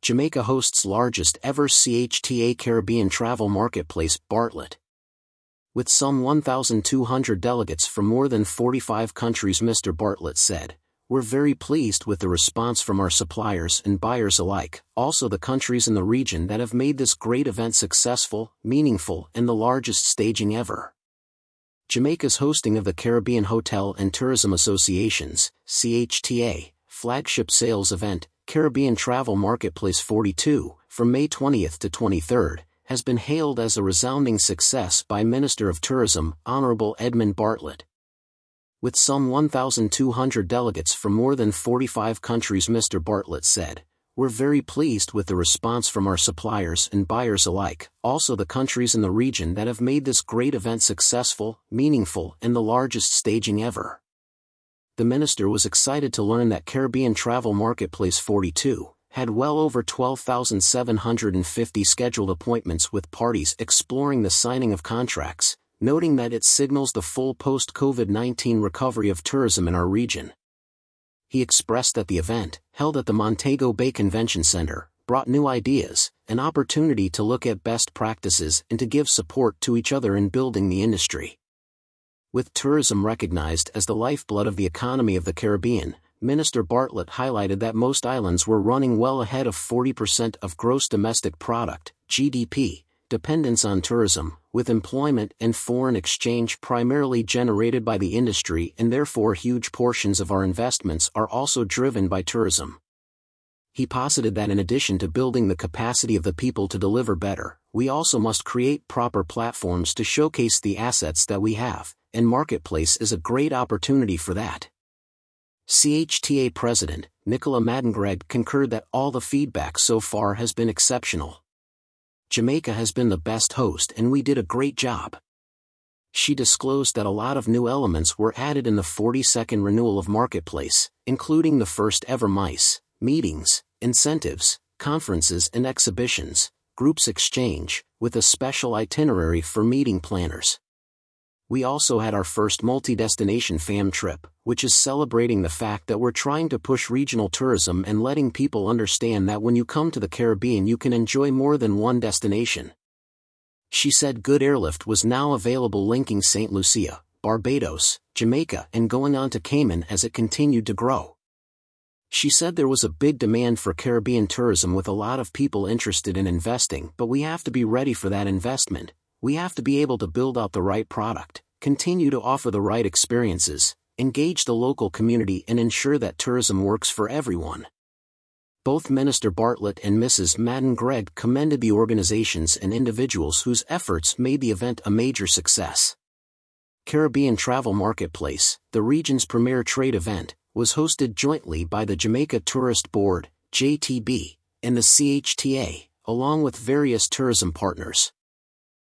Jamaica hosts largest ever CHTA Caribbean travel marketplace, Bartlett. With some 1,200 delegates from more than 45 countries, Mr. Bartlett said, "We're very pleased with the response from our suppliers and buyers alike, also the countries in the region that have made this great event successful, meaningful, and the largest staging ever." Jamaica's hosting of the Caribbean Hotel and Tourism Association's CHTA flagship sales event, Caribbean Travel Marketplace 42, from May 20th to 23rd, has been hailed as a resounding success by Minister of Tourism, Honorable Edmund Bartlett. With some 1,200 delegates from more than 45 countries, Mr. Bartlett said, "We're very pleased with the response from our suppliers and buyers alike, also the countries in the region that have made this great event successful, meaningful, and the largest staging ever." The minister was excited to learn that Caribbean Travel Marketplace 42 had well over 12,750 scheduled appointments with parties exploring the signing of contracts, noting that it signals the full post-COVID-19 recovery of tourism in our region. He expressed that the event, held at the Montego Bay Convention Center, brought new ideas, an opportunity to look at best practices and to give support to each other in building the industry. With tourism recognized as the lifeblood of the economy of the Caribbean, Minister Bartlett highlighted that most islands were running well ahead of 40% of gross domestic product, GDP, dependence on tourism, with employment and foreign exchange primarily generated by the industry, and therefore huge portions of our investments are also driven by tourism. He posited that in addition to building the capacity of the people to deliver better, we also must create proper platforms to showcase the assets that we have, and Marketplace is a great opportunity for that. CHTA President, Nicola Madden-Gregg, concurred that all the feedback so far has been exceptional. Jamaica has been the best host and we did a great job. She disclosed that a lot of new elements were added in the 42nd renewal of Marketplace, including the first ever MICE, meetings, incentives, conferences and exhibitions, groups exchange, with a special itinerary for meeting planners. We also had our first multi-destination fam trip, which is celebrating the fact that we're trying to push regional tourism and letting people understand that when you come to the Caribbean you can enjoy more than one destination. She said good airlift was now available linking St. Lucia, Barbados, Jamaica and going on to Cayman as it continued to grow. She said there was a big demand for Caribbean tourism with a lot of people interested in investing, but we have to be ready for that investment. We have to be able to build out the right product, continue to offer the right experiences, engage the local community and ensure that tourism works for everyone. Both Minister Bartlett and Mrs. Madden-Gregg commended the organizations and individuals whose efforts made the event a major success. Caribbean Travel Marketplace, the region's premier trade event, was hosted jointly by the Jamaica Tourist Board, JTB, and the CHTA, along with various tourism partners.